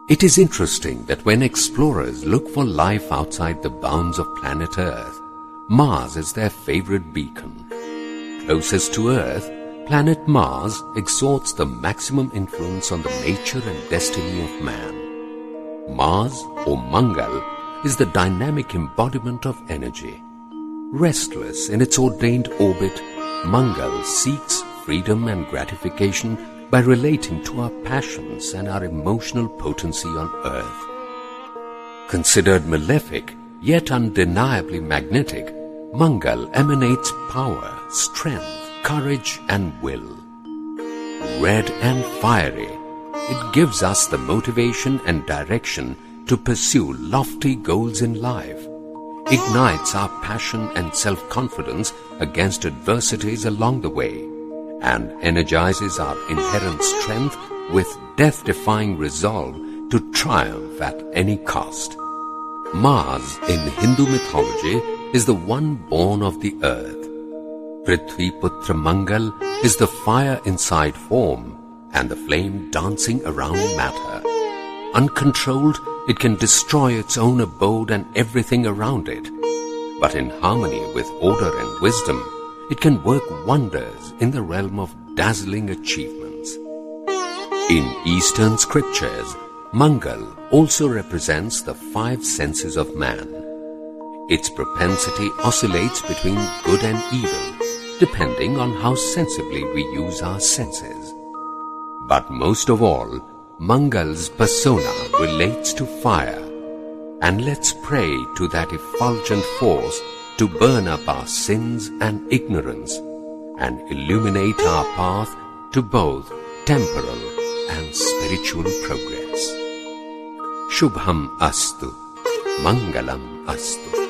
It is interesting that when explorers look for life outside the bounds of planet Earth, Mars is their favorite beacon. Closest to Earth, planet Mars exerts the maximum influence on the nature and destiny of man. Mars, or Mangal, is the dynamic embodiment of energy. Restless in its ordained orbit, Mangal seeks freedom and gratification by relating to our passions and our emotional potency on Earth. Considered malefic, yet undeniably magnetic, Mangal emanates power, strength, courage and will. Red and fiery, it gives us the motivation and direction to pursue lofty goals in life, ignites our passion and self-confidence against adversities along the way, and energizes our inherent strength with death-defying resolve to triumph at any cost. Mars in Hindu mythology is the one born of the earth. Prithvi Putra Mangal is the fire inside form and the flame dancing around matter. Uncontrolled, it can destroy its own abode and everything around it. But in harmony with order and wisdom, it can work wonders in the realm of dazzling achievements. In Eastern scriptures, Mangal also represents the five senses of man. Its propensity oscillates between good and evil, depending on how sensibly we use our senses. But most of all, Mangal's persona relates to fire, and let's pray to that effulgent force to burn up our sins and ignorance and illuminate our path to both temporal and spiritual progress. Shubham astu, Mangalam astu.